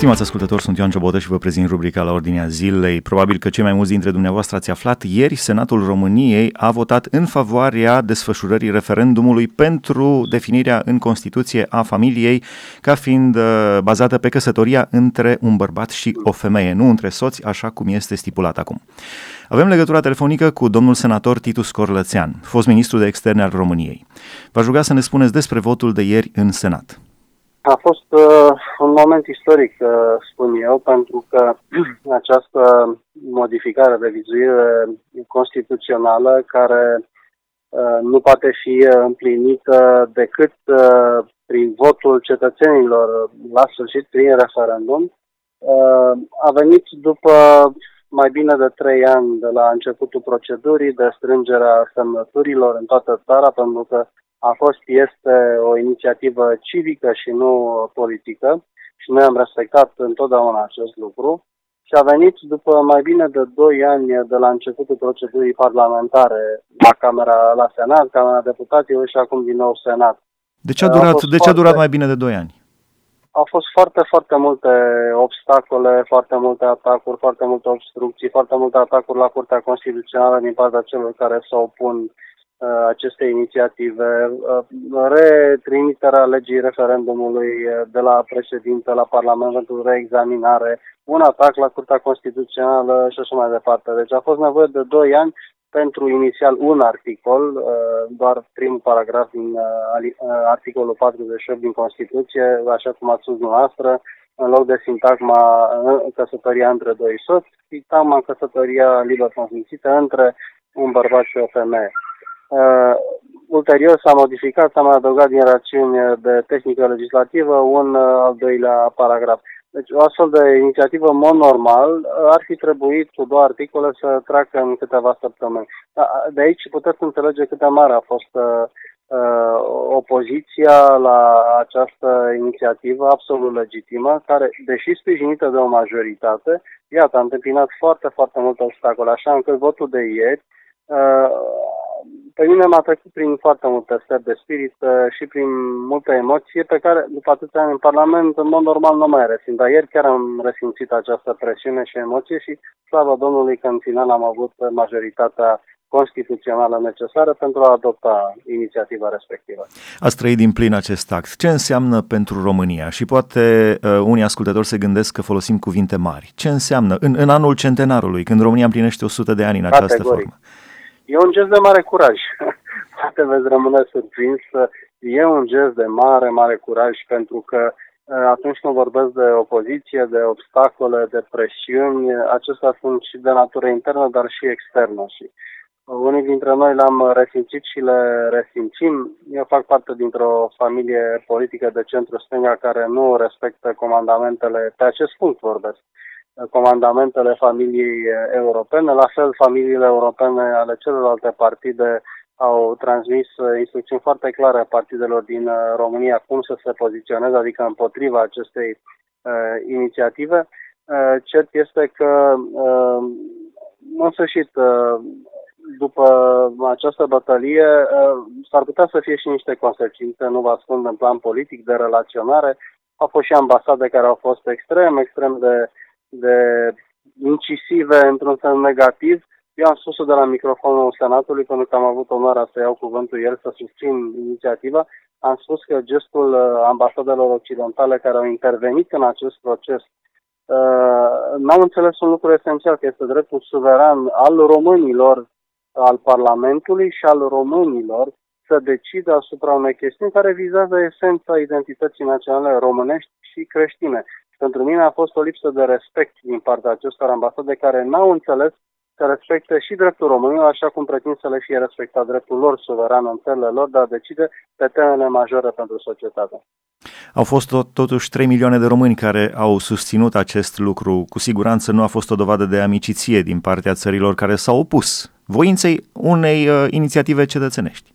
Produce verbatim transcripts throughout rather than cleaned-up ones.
Stimați ascultători, sunt Ioan Ciobotă și vă prezint rubrica La Ordinea Zilei. Probabil că cei mai mulți dintre dumneavoastră ați aflat, ieri Senatul României a votat în favoarea desfășurării referendumului pentru definirea în Constituție a familiei ca fiind uh, bazată pe căsătoria între un bărbat și o femeie, nu între soți, așa cum este stipulat acum. Avem legătura telefonică cu domnul senator Titu Scorlățean, fost ministru de externe al României. V-aș ruga să ne spuneți despre votul de ieri în Senat. A fost uh, un moment istoric, uh, spun eu, pentru că această modificare, revizuire constituțională, care uh, nu poate fi împlinită decât uh, prin votul cetățenilor la sfârșit, prin referendum, uh, a venit după mai bine de trei ani de la începutul procedurii de strângerea semnăturilor în toată țara, pentru că a fost, este o inițiativă civică și nu politică și noi am respectat întotdeauna acest lucru și a venit după mai bine de doi ani de la începutul procedurii parlamentare la Camera, la Senat, Camera Deputaților și acum din nou Senat. De ce a durat, a de ce a durat mai bine de doi ani? Au fost foarte, foarte multe obstacole, foarte multe atacuri, foarte multe obstrucții, foarte multe atacuri la Curtea Constituțională din partea celor care se opun aceste inițiative, retrimiterea legii referendumului de la președinte la Parlament pentru reexaminare, un atac la Curtea Constituțională și așa mai departe. Deci a fost nevoie de doi ani pentru inițial un articol, doar primul paragraf din articolul patruzeci și opt din Constituție, așa cum ați spus dumneavoastră, în loc de sintagma căsătoria între doi soți, sintagma căsătoria liber consimțită între un bărbat și o femeie. Uh, ulterior s-a modificat, s-a mai adăugat din rațiuni de tehnică legislativă un uh, al doilea paragraf. Deci o astfel de inițiativă, în mod normal, uh, ar fi trebuit cu două articole să treacă în câteva săptămâni. De aici puteți înțelege cât de mare a fost uh, uh, opoziția la această inițiativă absolut legitimă, care, deși sprijinită de o majoritate, iată, a întâmpinat foarte, foarte multe obstacole, așa încât votul de ieri uh, pe mine m-a trecut prin foarte multe stări de spirit și prin multă emoție pe care, după atâția ani în Parlament, în mod normal nu mai resimt. Dar ieri chiar am resimțit această presiune și emoție și, slavă Domnului, că în final am avut majoritatea constituțională necesară pentru a adopta inițiativa respectivă. Ați trăit din plin acest act. Ce înseamnă pentru România? Și poate uh, unii ascultători se gândesc că folosim cuvinte mari. Ce înseamnă în, în anul centenarului, când România împlinește o sută de ani în această Categoric. formă? E un gest de mare curaj. Poate veți rămâne surprins. E un gest de mare, mare curaj pentru că atunci când vorbesc de opoziție, de obstacole, de presiuni, acestea sunt și de natură internă, dar și externă. Și unii dintre noi le-am resimțit și le resimțim. Eu fac parte dintr-o familie politică de centru-stânga care nu respectă comandamentele, pe acest punct vorbesc, comandamentele familiei europene. La fel, familiile europene ale celorlalte partide au transmis instrucțiuni foarte clare partidelor din România cum să se poziționeze, adică împotriva acestei uh, inițiative. Uh, cert este că, uh, în sfârșit, uh, după această bătălie, uh, s-ar putea să fie și niște consecințe, nu vă ascund, în plan politic, de relaționare. Au fost și ambasade care au fost extrem, extrem de de incisive într-un sens negativ. Eu am spus-o de la microfonul Senatului, pentru că am avut onoarea să iau cuvântul ieri, să susțin inițiativa. Am spus că gestul ambasadelor occidentale care au intervenit în acest proces uh, n-au înțeles un lucru esențial, că este dreptul suveran al românilor, al Parlamentului și al românilor să decidă asupra unei chestiuni care vizează esența identității naționale românești și creștine. Pentru mine a fost o lipsă de respect din partea acestor ambasade care n-au înțeles să respecte și dreptul românilor, așa cum pretind să le fie respectat dreptul lor suveran în țările lor de a decide pe temele majore pentru societate. Au fost tot, totuși trei milioane de români care au susținut acest lucru. Cu siguranță nu a fost o dovadă de amiciție din partea țărilor care s-au opus voinței unei uh, inițiative cetățenești.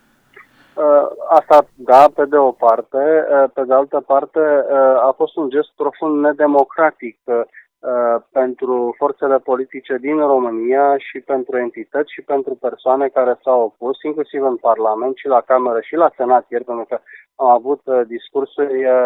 Asta, da, pe de o parte. Pe de altă parte, a fost un gest profund nedemocratic pentru forțele politice din România și pentru entități și pentru persoane care s-au opus, inclusiv în Parlament și la Cameră și la Senat ieri, pentru că am avut discursuri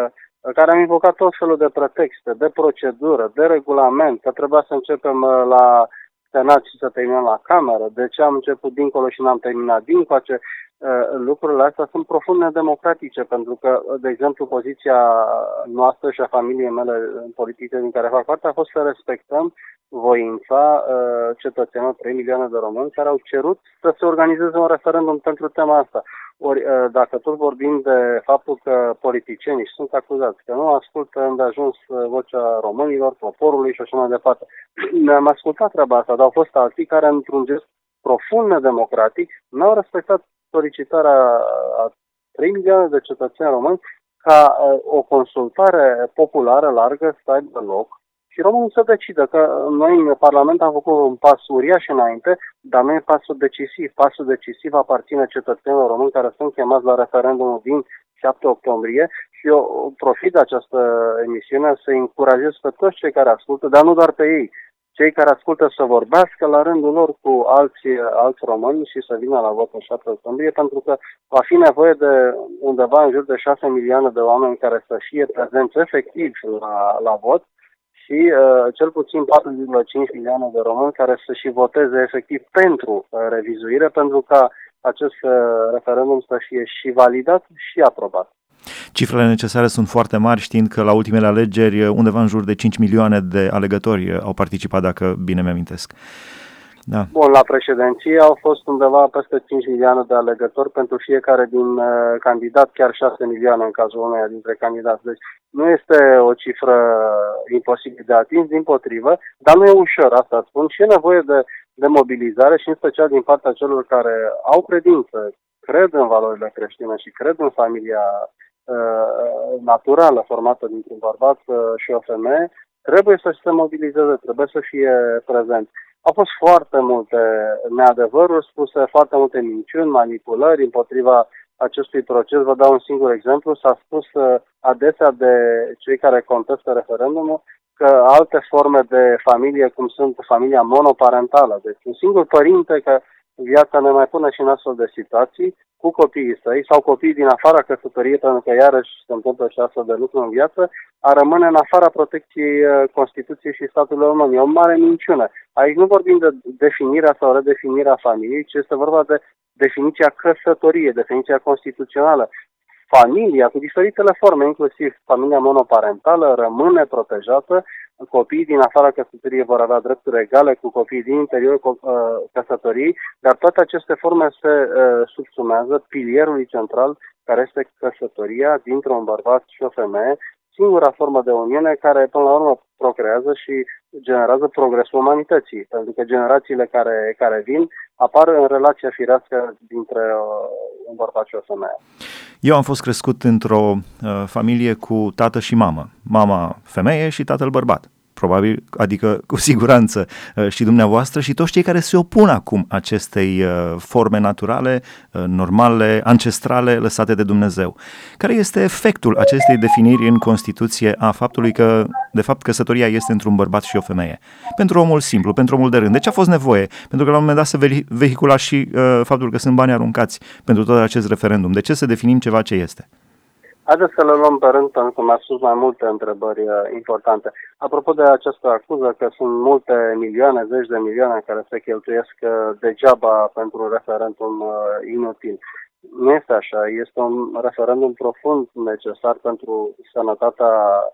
care am invocat tot felul de pretexte, de procedură, de regulament, că trebuia să începem la Senat și să terminăm la Cameră, de ce am început dincolo și n-am terminat dincoace. Lucrurile astea sunt profund nedemocratice, pentru că, de exemplu, poziția noastră și a familiei mele politice din care fac parte a fost să respectăm voința cetățenilor, trei milioane de români, care au cerut să se organizeze un referendum pentru tema asta. Ori, dacă tot vorbim de faptul că politicienii sunt acuzați că nu ascultă îndeajuns vocea românilor, poporului și așa mai departe, ne-am ascultat treaba asta, dar au fost alții care, într-un gest profund nedemocratic, n-au respectat solicitarea a trei milioane de cetățeni români ca o consultare populară largă să aibă loc și românii să decidă că noi în Parlament am făcut un pas uriaș înainte, dar nu e pasul decisiv. Pasul decisiv aparține cetățenilor români care sunt chemați la referendumul din șapte octombrie și eu profit de această emisiune să încurajez pe toți cei care ascultă, dar nu doar pe ei, cei care ascultă să vorbească la rândul lor cu alții, alți români și să vină la vot în șapte octombrie, pentru că va fi nevoie de undeva în jur de șase milioane de oameni care să fie prezenți efectiv la, la vot și uh, cel puțin patru virgulă cinci milioane de români care să și voteze efectiv pentru uh, revizuire, pentru ca acest uh, referendum să fie și validat și aprobat. Cifrele necesare sunt foarte mari, știind că la ultimele alegeri undeva în jur de cinci milioane de alegători au participat, dacă bine mi-amintesc. Da. Bun, la președinție au fost undeva peste cinci milioane de alegători pentru fiecare din uh, candidat, chiar șase milioane în cazul uneia dintre candidați. Deci nu este o cifră imposibil de atins, dimpotrivă, dar nu e ușor, asta spun, și e nevoie de, de mobilizare și în special din partea celor care au credință, cred în valorile creștine și cred în familia uh, naturală formată dintr-un bărbat uh, și o femeie, trebuie să se mobilizeze, trebuie să fie prezent. Au fost foarte multe neadevăruri spuse, foarte multe minciuni, manipulări împotriva acestui proces. Vă dau un singur exemplu. S-a spus adesea de cei care contestă referendumul că alte forme de familie, cum sunt familia monoparentală, deci un singur părinte, că viața ne mai pune și în astfel de situații, cu copiii săi sau copiii din afara căsătoriei, pentru că iarăși se întâmplă și astfel de lucruri în viață, a rămâne în afara protecției Constituției și statului român. E o mare minciună. Aici nu vorbim de definirea sau redefinirea familiei, ci este vorba de definiția căsătoriei, definiția constituțională. Familia, cu diferitele forme, inclusiv familia monoparentală, rămâne protejată. Copiii din afara căsătoriei vor avea drepturi egale cu copiii din interiorul uh, căsătoriei, dar toate aceste forme se uh, subsumează pilierului central, care este căsătoria dintre un bărbat și o femeie, singura formă de uniune care până la urmă procrează și generează progresul umanității, pentru că generațiile care, care vin apar în relația firească dintre uh, un bărbat și o femeie. Eu am fost crescut într-o uh, familie cu tată și mamă. Mama femeie și tatăl bărbat. Probabil, adică cu siguranță uh, și dumneavoastră și toți cei care se opun acum acestei uh, forme naturale, uh, normale, ancestrale, lăsate de Dumnezeu. Care este efectul acestei definiri în Constituție a faptului că, de fapt, căsătoria este între un bărbat și o femeie? Pentru omul simplu, pentru omul de rând. De ce a fost nevoie? Pentru că la un moment dat se vehicula și uh, faptul că sunt bani aruncați pentru tot acest referendum. De ce să definim ceva ce este? Haideți să le luăm pe rând, pentru că mi-a spus mai multe întrebări uh, importante. Apropo de această acuză că sunt multe milioane, zeci de milioane care se cheltuiesc uh, degeaba pentru un referendum uh, inutil. Nu este așa. Este un referendum profund necesar pentru sănătatea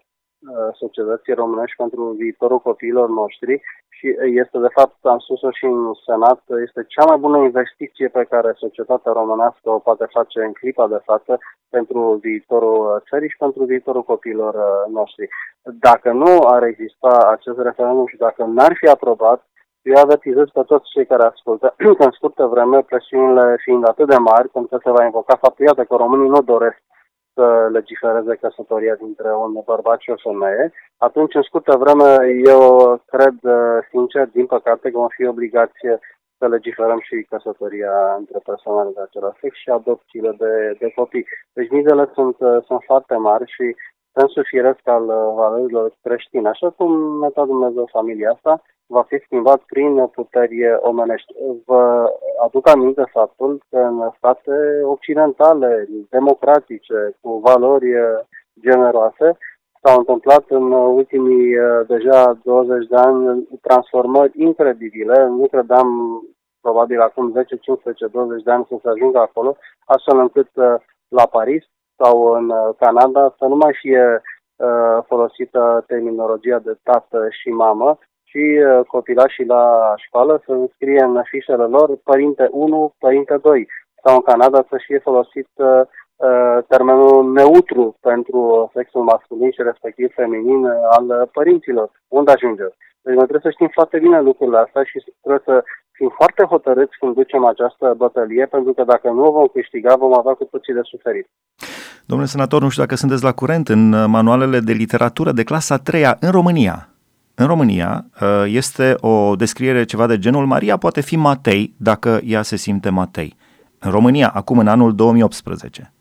uh, societății românești, pentru viitorul copiilor noștri și este, de fapt, am spus-o și în Senat, este cea mai bună investiție pe care societatea românească o poate face în clipa de față pentru viitorul țării și pentru viitorul copiilor noștri. Dacă nu ar exista acest referendum și dacă n-ar fi aprobat, eu avertizez pe toți cei care ascultă că în scurtă vreme, presiunile fiind atât de mari, pentru că se va invoca faptul, iată, că românii nu doresc să legifereze căsătoria dintre un bărbat și o femeie, atunci, în scurtă vreme, eu cred, sincer, din păcate, că vom fi obligație să legiferăm și căsătoria între persoanele de același sex și adopțiile de, de copii. Deci mizele sunt, sunt foarte mari și sensul firesc al valorilor creștine. Așa cum ne-a dat Dumnezeu familia asta, va fi schimbat prin puteri omenești. Vă aduc aminte faptul că în state occidentale, democratice, cu valori generoase. S-au întâmplat în ultimii deja douăzeci de ani transformări incredibile. Nu credeam probabil acum zece, cincisprezece, douăzeci de ani să se ajungă acolo, astfel încât la Paris sau în Canada să nu mai fie folosită terminologia de tată și mamă, și copilașii la școală să înscrie în fișele lor părinte unu, părinte doi. Sau în Canada să fie folosit uh, termenul neutru pentru sexul masculin și respectiv feminin al părinților. Unde ajunge? Deci noi trebuie să știm foarte bine lucrurile astea și trebuie să fim foarte hotărâți când ducem această bătălie, pentru că dacă nu o vom câștiga, vom avea cu toții de suferit. Domnule senator, nu știu dacă sunteți la curent, în manualele de literatură de clasa a treia în România, În România este o descriere ceva de genul: Maria poate fi Matei dacă ea se simte Matei. În România, acum în anul două mii optsprezece.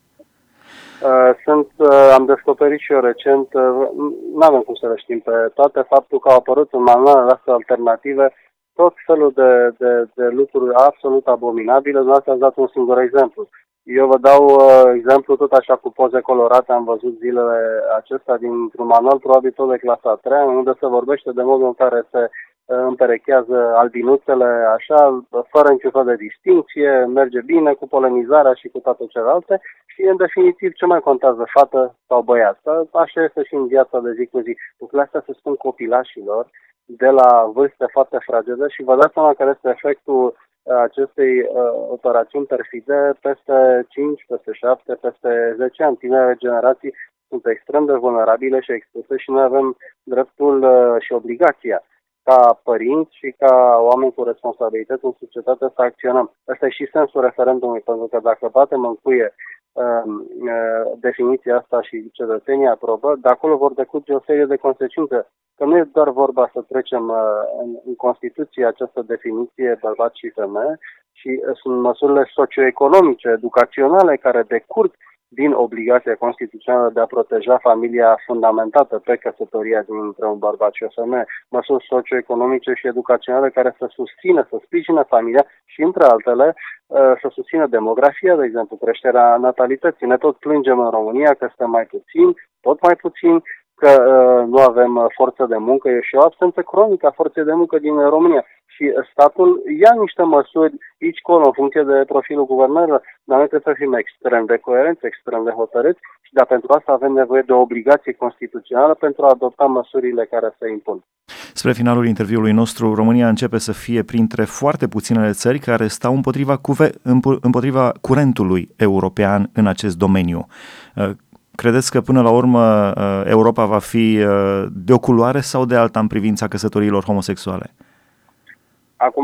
Sunt, am descoperit și eu recent, nu avem cum să le știm pe toate, faptul că au apărut în manualele astea alternative tot felul de, de, de lucruri absolut abominabile. Dumneavoastră ați dat un singur exemplu. Eu vă dau uh, exemplu tot așa cu poze colorate, am văzut zilele acestea dintr-un manual, probabil tot de clasa a treia, unde se vorbește de modul în care se uh, împerechează albinuțele așa, fără niciun fel de distinție, merge bine cu polenizarea și cu toate celelalte și, în definitiv, ce mai contează, fată sau băiat? Așa este și în viața de zi cu zi. Lucrurile astea se spun copilașilor de la vârste foarte fragede și vă dați seama care este efectul acestei uh, operațiuni perfide peste cinci, peste șapte, peste zece ani. Tinere generații sunt extrem de vulnerabile și expuse și noi avem dreptul uh, și obligația ca părinți și ca oameni cu responsabilități în societate să acționăm. Ăsta e și sensul referendumului, pentru că dacă batem în cuie uh, uh, definiția asta și cetățenii aprobă, de acolo vor decurge o serie de consecințe. Că nu e doar vorba să trecem uh, în, în Constituție această definiție bărbat și femeie, ci uh, sunt măsurile socioeconomice, educaționale care decurg din obligația constituțională de a proteja familia fundamentată pe căsătoria dintre un bărbat și o femeie, măsuri socioeconomice și educaționale care să susțină, să sprijină familia și, între altele, să susțină demografia, de exemplu, creșterea natalității. Ne tot plângem în România că suntem mai puțini, tot mai puțini, că uh, nu avem forță de muncă, e și o absență cronică a forței de muncă din România. Și statul ia niște măsuri aici, colo, în funcție de profilul guvernărilor, dar noi trebuie să fim extrem de coerenți, extrem de hotărâți și dar pentru asta avem nevoie de o obligație constituțională pentru a adopta măsurile care se impun. Spre finalul interviului nostru, România începe să fie printre foarte puținele țări care stau împotriva, cuve, împotriva curentului european în acest domeniu. Credeți că până la urmă Europa va fi de o culoare sau de alta în privința căsătoriilor homosexuale? Acum,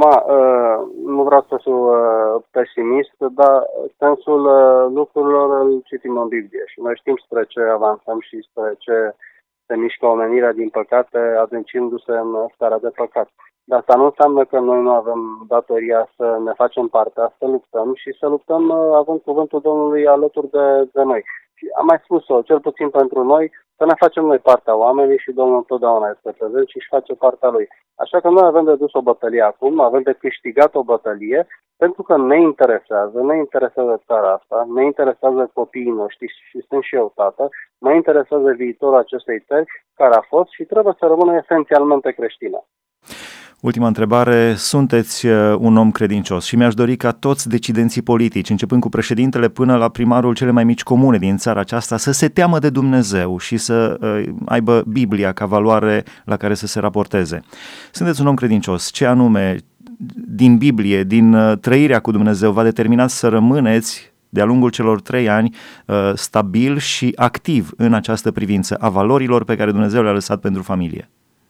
nu vreau să fiu pesimist, dar sensul lucrurilor îl citim în Biblie și noi știm spre ce avansăm și spre ce se mișcă omenirea, din păcate, adâncindu-se în starea de păcat. Dar asta nu înseamnă că noi nu avem datoria să ne facem partea, să luptăm și să luptăm având cuvântul Domnului alături de, de noi. Și am mai spus-o, cel puțin pentru noi, să ne facem noi partea oamenii și Domnul întotdeauna este prezent și își face partea Lui. Așa că noi avem de dus o bătălie acum, avem de câștigat o bătălie, pentru că ne interesează, ne interesează țara asta, ne interesează copiii noștri și sunt și eu tată, mă interesează viitorul acestei țări care a fost și trebuie să rămână esențialmente creștină. Ultima întrebare, sunteți un om credincios și mi-aș dori ca toți decidenții politici, începând cu președintele până la primarul cele mai mici comune din țara aceasta, să se teamă de Dumnezeu și să uh, aibă Biblia ca valoare la care să se raporteze. Sunteți un om credincios, ce anume din Biblie, din uh, trăirea cu Dumnezeu v-a determinat să rămâneți de-a lungul celor trei ani uh, stabil și activ în această privință a valorilor pe care Dumnezeu le-a lăsat pentru familie?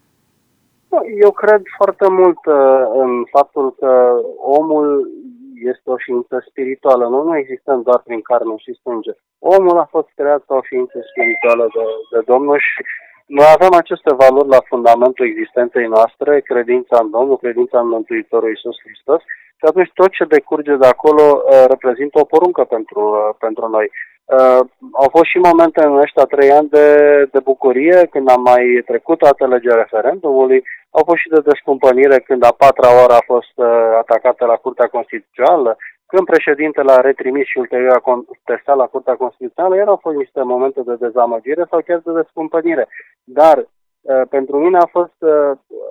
Eu cred foarte mult uh, în faptul că omul este o ființă spirituală. Nu, nu existăm doar prin carne și sânge. Omul a fost creat ca o ființă spirituală de, de Domnul și noi avem aceste valori la fundamentul existenței noastre, credința în Domnul, credința în Mântuitorul Iisus Hristos, și atunci tot ce decurge de acolo uh, reprezintă o poruncă pentru, uh, pentru noi. Uh, au fost și momente în ăștia trei ani de, de bucurie, când am mai trecut toată legea referendumului, au fost și de descumpănire când a patra oară a fost uh, atacată la Curtea Constituțională, Când președintele a retrimis și ulterior a contestat la Curtea Constituțională, erau fost niște momente de dezamăgire sau chiar de descumpănire. Dar uh, pentru mine a fost, uh,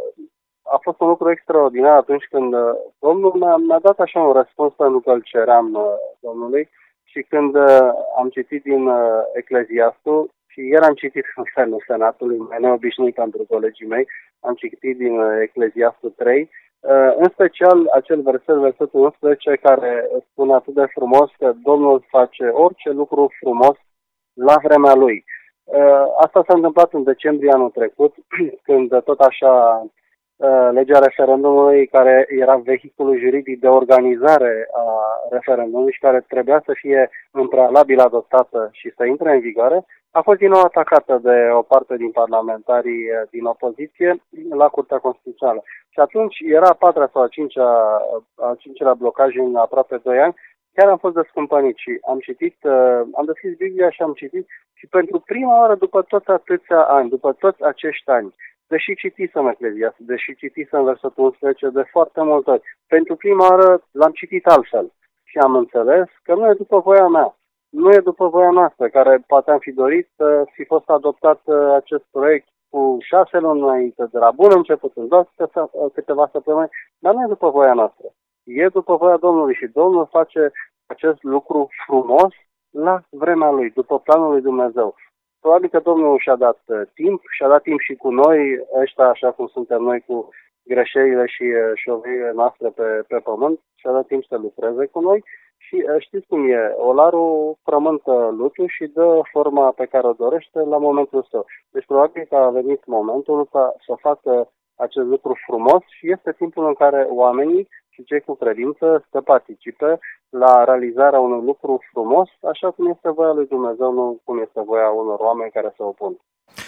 a fost un lucru extraordinar atunci când uh, domnul mi-a, mi-a dat așa un răspuns pentru că îl ceream uh, domnului și când uh, am citit din uh, Ecleziastul, și ieri am citit în felul Senatului, mai neobișnuit pentru colegii mei, am citit din uh, Ecleziastul trei, Uh, în special acel verset, versetul unsprezece, care spune atât de frumos că Domnul face orice lucru frumos la vremea Lui. Uh, asta s-a întâmplat în decembrie anul trecut, când tot așa uh, legea referendumului, care era vehiculul juridic de organizare a referendumului și care trebuia să fie în prealabil adoptată și să intre în vigoare, a fost din nou atacată de o parte din parlamentarii din opoziție la Curtea Constituțională. Și atunci era a patra sau a cincea, a cincea blocaj în aproape doi ani, chiar am fost descumpănit și am citit, am deschis Biblia și am citit și pentru prima oară după toți atâția ani, după toți acești ani, deși citisem Ecleziastul, deși citisem versetul unsprezece de foarte multe ori, pentru prima oară l-am citit altfel și am înțeles că nu e după voia mea. Nu e după voia noastră, care poate am fi dorit să fi fost adoptat acest proiect cu șase luni înainte, de la bun început, în doar câteva săptămâni, dar nu e după voia noastră. E după voia Domnului și Domnul face acest lucru frumos la vremea Lui, după planul lui Dumnezeu. Probabil că Domnul și-a dat timp, și-a dat timp și cu noi, ăștia așa cum suntem noi cu greșelile și șovăirile noastre pe, pe pământ, și-a dat timp să lucreze cu noi. Și știți cum e, olarul frământă lutul și dă forma pe care o dorește la momentul său. Deci probabil că a venit momentul ca să facă acest lucru frumos și este timpul în care oamenii și cei cu credință să participe la realizarea unui lucru frumos, așa cum este voia lui Dumnezeu, nu cum este voia unor oameni care se opun.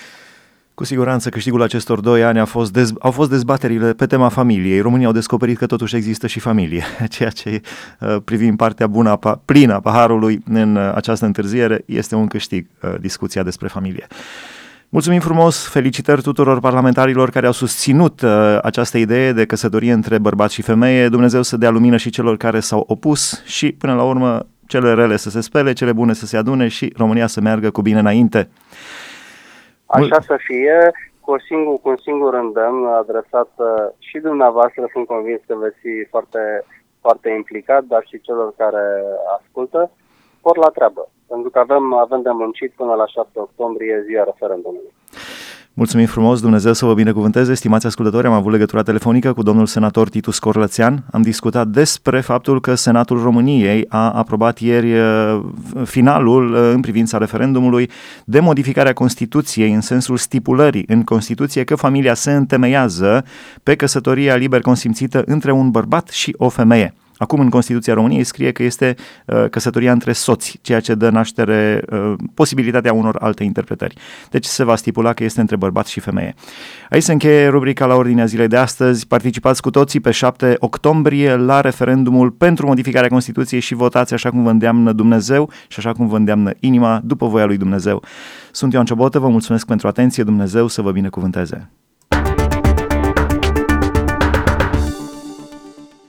Cu siguranță câștigul acestor doi ani a fost dez, au fost dezbaterile pe tema familiei. Românii au descoperit că totuși există și familie, ceea ce privim partea bună, plină a paharului în această întârziere, este un câștig, discuția despre familie. Mulțumim frumos, felicitări tuturor parlamentarilor care au susținut această idee de căsătorie între bărbat și femeie. Dumnezeu să dea lumină și celor care s-au opus și până la urmă cele rele să se spele, cele bune să se adune și România să meargă cu bine înainte. Așa să fie, cu, o singur, cu un singur îndemn adresat și dumneavoastră, sunt convins că veți fi foarte, foarte implicat, dar și celor care ascultă, por la treabă, pentru că avem, avem de muncit până la șapte octombrie, ziua referendumului. Mulțumim frumos, Dumnezeu să vă binecuvânteze. Stimați ascultători, am avut legătura telefonică cu domnul senator Titus Corlățean. Am discutat despre faptul că Senatul României a aprobat ieri finalul în privința referendumului de modificarea Constituției în sensul stipulării în Constituție că familia se întemeiază pe căsătoria liber consimțită între un bărbat și o femeie. Acum în Constituția României scrie că este uh, căsătoria între soți, ceea ce dă naștere uh, posibilitatea unor alte interpretări. Deci se va stipula că este între bărbat și femeie. Aici se încheie rubrica La Ordinea Zilei de astăzi. Participați cu toții pe șapte octombrie la referendumul pentru modificarea Constituției și votați așa cum vă îndeamnă Dumnezeu și așa cum vă îndeamnă inima, după voia lui Dumnezeu. Sunt Ioan Ciobotă, vă mulțumesc pentru atenție, Dumnezeu să vă binecuvânteze.